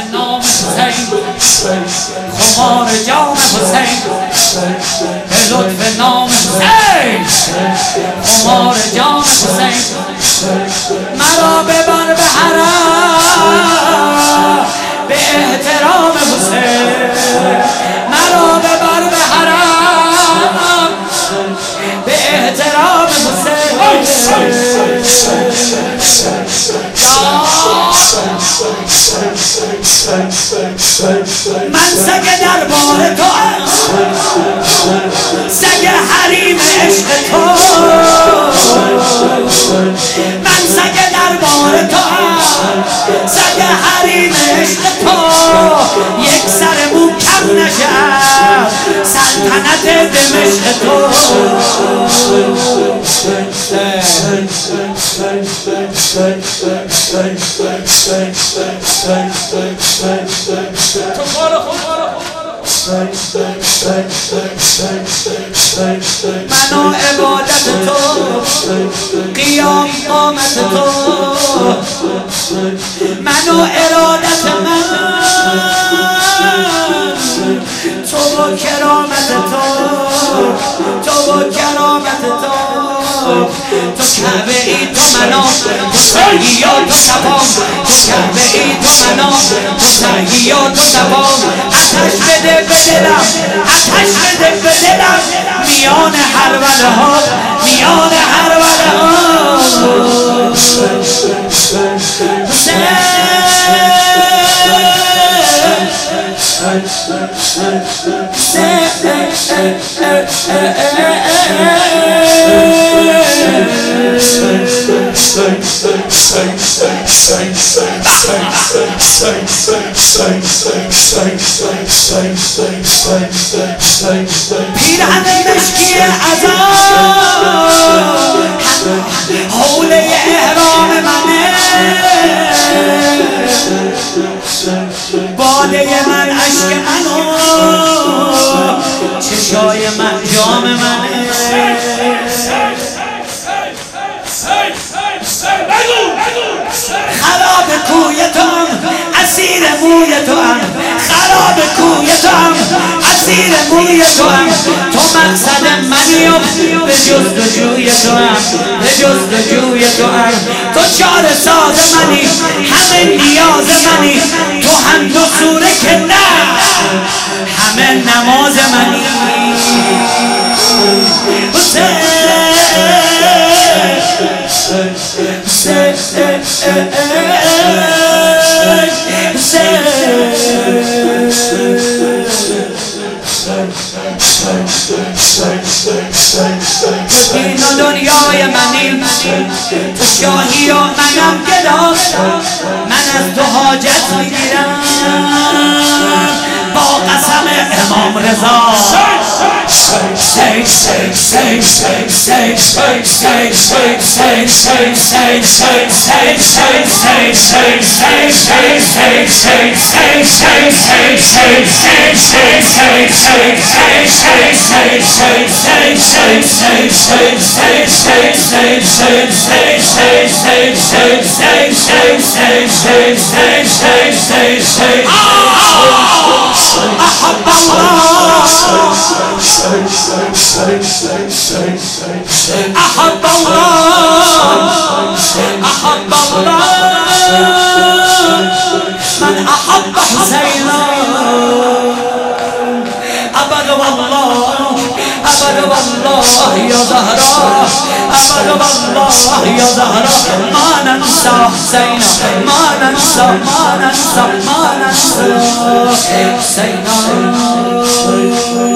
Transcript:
نام حسین خمار جام حسین به لطف نام حسین خمار جام حسین مرا ببر به حرم به احترام حسین مرا ببر به حرم به احترام حسین من سگ دربار تو سگ حریم عشق تو من سگ دربار تو سگ حریم عشق تو یک سر مو کم نشد سلطنت دمشق تو منو عبادت تو قیام قامت تو منو ارادت من تو با کرامت تو با کرامت تو کعبه ای تو منام تو تحییات و صفام تو کعبه ای تو منام تو تحییات و صفام آتش بده به دلم آتش بده به دلم میان هروله ها میان هروله ها پیرهن مشکی عذاب حوله احرام منه باده من عشق منو چشای من جام منه خراب کوی تو هم اسیر موی تو هم خراب کوی تو هم اسیر موی تو هم تو مقصد منی و به جستجوی تو هم به جستجوی تو هم تو چاره ساز منی همه نیاز منی تو هم دو سوره که نه همه نماز منی دین و دنیای منی تو شاهی و منم گدا من از تو حاجت میگیرم با قسم امام رضا أحب الله أحب الله من أحب حسينا أبد والله يا زهراء أبد والله يا زهراء ما ننسى حسينا ما ننسى حسينا